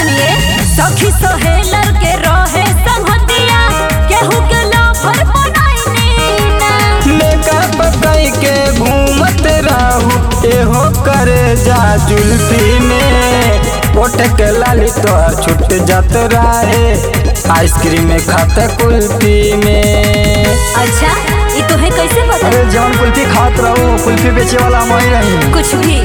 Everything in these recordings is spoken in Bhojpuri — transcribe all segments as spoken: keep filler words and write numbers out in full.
सुनिए सखी सहेलर के रहे संगतिया केहू के लफर बनाईनी ना मेकअप कई के घूमत रहू एहो करे जा जुल्फी में ओठ के लाली तोर छुट जात रहे आइसक्रीम में खाता कुल्फी में। अच्छा ये तो है कैसे पता? अरे जौन कुल्फी खात रहू कुल्फी बेचे वाला मैं नहीं कुछ भी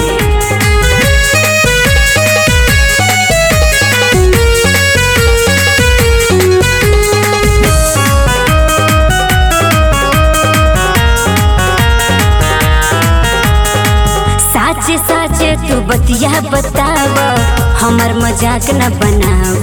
साचे साचे तू बतिया बताव हमर मजाक न बनाव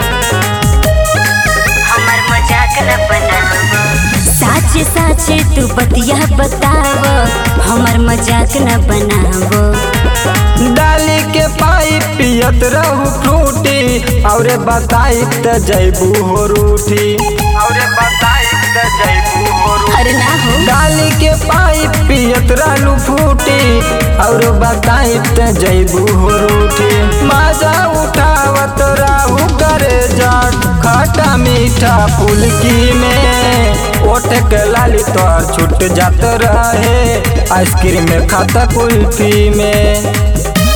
हमर मजाक न बनाव साचे साचे तू बतिया बताव हमर मजाक न बनाव डाली के पाइप पियत रहू फ्रूटी और बताई त जैबू हो रूठी और बताई त जैबू हो रूठी। अरे ना हो डाली के पाइप पियत रहलू फ्रूटी और बताई त जैबू हो रूठी मजा उठावत रहू करे जा खट्टा मीठा फुलकी में ओठ के लाली तोर छुट जात रहे आइसक्रीम में खाता कुल्फी में।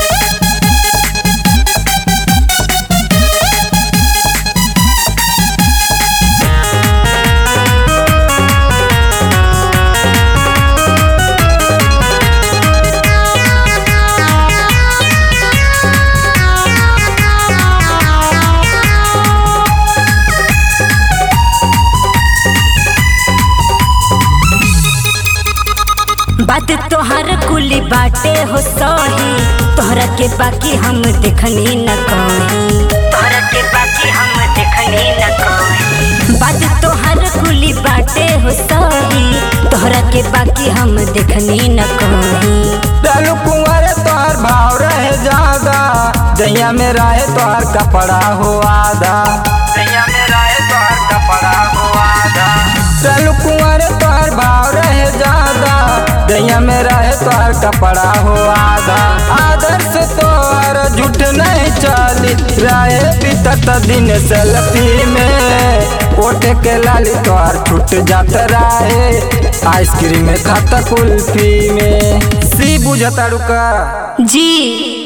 बात तोहर कुली बाटे हो सही तोहरा के बाकी हम देखनी न कहीं तोहरा के बाकी हम देखनी न कहीं बात तोहर कुली बाटे हो सही तोहरा के बाकी हम देखनी न कहीं डालू कुंवर तोहर भाव रहे ज्यादा दैया में रहे तोहर कपड़ा हो आधा दैया में रहे तोहर कपड़ा हो आधा डालू कुंवर तोहर भाव रहे ज्यादा दैया में रहे तोहर कपड़ा हो आधा आदर्श तोहर झूठ नहीं चली रहे बीतत दिन सेल्फी में ओठ के लाली तोहर छूट जात रहे आइसक्रीम में खाता कुल्फी में। सी बुझता रुका जी।